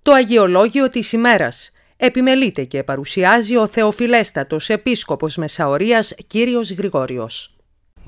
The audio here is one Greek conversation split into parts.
Το Αγιολόγιο της ημέρας επιμελείται και παρουσιάζει ο Θεοφιλέστατος Επίσκοπος Μεσαωρίας Κύριος Γρηγόριος.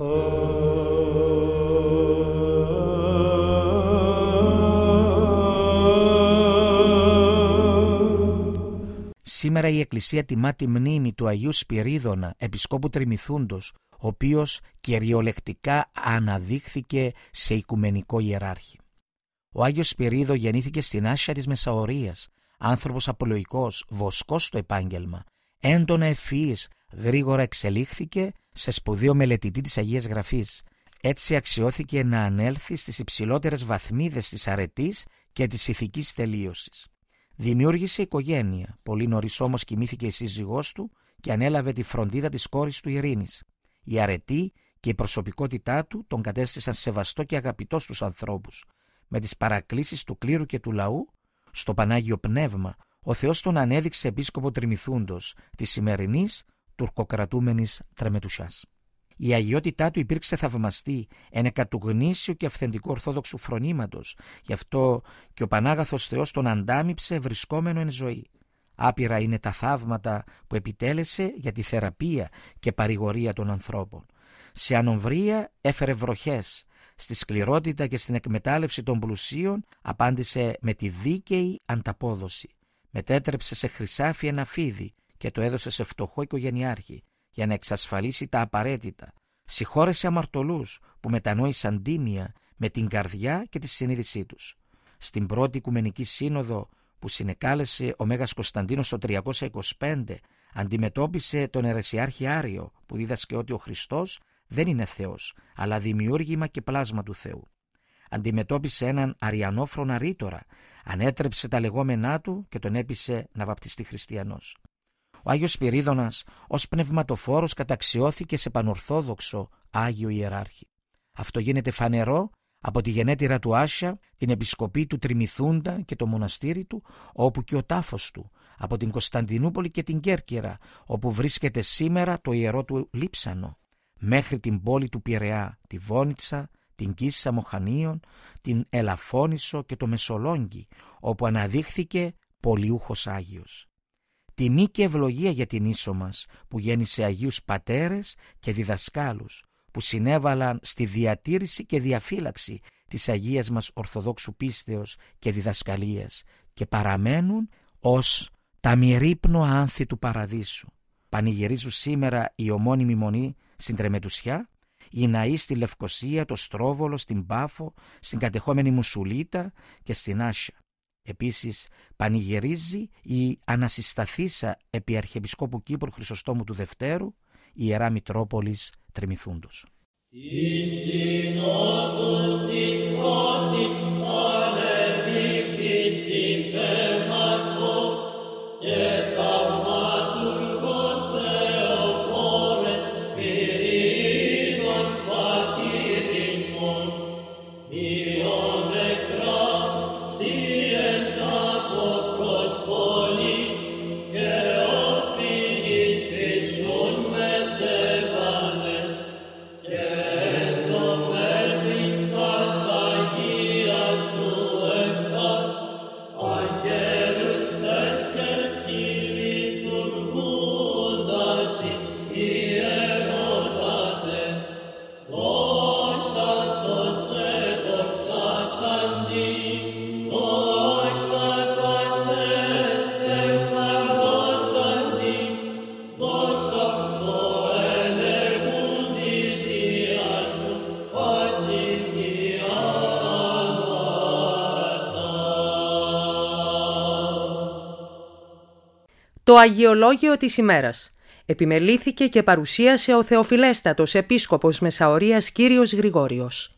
Σήμερα η Εκκλησία τιμά τη μνήμη του Αγίου Σπυρίδωνα, Επισκόπου Τριμηθούντος, ο οποίος κυριολεκτικά αναδείχθηκε σε οικουμενικό ιεράρχη. Ο Άγιος Σπυρίδο γεννήθηκε στην Άσια της Μεσαωρίας, άνθρωπος απολογικός, βοσκός στο επάγγελμα, έντονα ευφυής, γρήγορα εξελίχθηκε σε σπουδαίο μελετητή της Αγίας Γραφής. Έτσι αξιώθηκε να ανέλθει στις υψηλότερες βαθμίδες της αρετής και της ηθικής τελείωσης. Δημιούργησε οικογένεια, πολύ νωρίς όμως κοιμήθηκε η σύζυγός του και ανέλαβε τη φροντίδα της κόρης του Ειρήνης. Η αρετή και η προσωπικότητά του τον κατέστησαν σεβαστό και αγαπητό στους ανθρώπους. Με τις παρακλήσεις του κλήρου και του λαού, στο Πανάγιο Πνεύμα, ο Θεός τον ανέδειξε επίσκοπο Τριμηθούντος της σημερινής τουρκοκρατούμενης Τρεμετουσιάς. Η αγιότητά του υπήρξε θαυμαστή, ένεκα του γνήσιου και αυθεντικού ορθόδοξου φρονήματος, γι' αυτό και ο Πανάγαθος Θεός τον αντάμιψε βρισκόμενο εν ζωή. Άπειρα είναι τα θαύματα που επιτέλεσε για τη θεραπεία και παρηγορία των ανθρώπων. Σε ανομβρία έφερε βροχές, στη σκληρότητα και στην εκμετάλλευση των πλουσίων απάντησε με τη δίκαιη ανταπόδοση. Μετέτρεψε σε χρυσάφι ένα φίδι και το έδωσε σε φτωχό οικογενειάρχη για να εξασφαλίσει τα απαραίτητα. Συγχώρεσε αμαρτωλούς που μετανόησαν τίμια με την καρδιά και τη συνείδησή τους. Στην πρώτη Οικουμενική Σύνοδο που συνεκάλεσε ο Μέγας Κωνσταντίνος το 325, αντιμετώπισε τον αιρεσιάρχη Άριο που δίδασκε ότι ο Χριστός δεν είναι Θεός, αλλά δημιούργημα και πλάσμα του Θεού. Αντιμετώπισε έναν αριανόφρονα ρήτορα, ανέτρεψε τα λεγόμενά του και τον έπεισε να βαπτιστεί χριστιανός. Ο Άγιος Σπυρίδωνας ως πνευματοφόρος καταξιώθηκε σε πανορθόδοξο Άγιο Ιεράρχη. Αυτό γίνεται φανερό από τη γενέτειρα του Άσια, την επισκοπή του Τριμηθούντα και το μοναστήρι του, όπου και ο τάφος του, από την Κωνσταντινούπολη και την Κέρκυρα, όπου βρίσκεται σήμερα το ιερό του Λείψανο, μέχρι την πόλη του Πειραιά, τη Βόνιτσα, την Κίσσα Μοχανίων, την Ελαφώνησο και το Μεσολόγγι, όπου αναδείχθηκε πολιούχος Άγιος. Τιμή και ευλογία για την ίσο μας που γέννησε Αγίους Πατέρες και διδασκάλους που συνέβαλαν στη διατήρηση και διαφύλαξη της Αγίας μας Ορθοδόξου πίστεως και διδασκαλίας και παραμένουν ως τα μυρίπνοα άνθη του παραδείσου. Πανηγυρίζουν σήμερα η ομώνυμη μονή στην Τρεμετουσιά, οι ναοί στη Λευκοσία, το Στρόβολο, στην Πάφο, στην κατεχόμενη Μουσουλίτα και στην Άσια. Επίσης πανηγυρίζει η ανασυσταθήσα επί Αρχιεπισκόπου Κύπρου Χρυσοστόμου του Δευτέρου, η Ιερά Μητρόπολης Τριμηθούντος. Το Αγιολόγιο της ημέρας επιμελήθηκε και παρουσίασε ο Θεοφιλέστατος Επίσκοπος Μεσαωρίας Κύριος Γρηγόριος.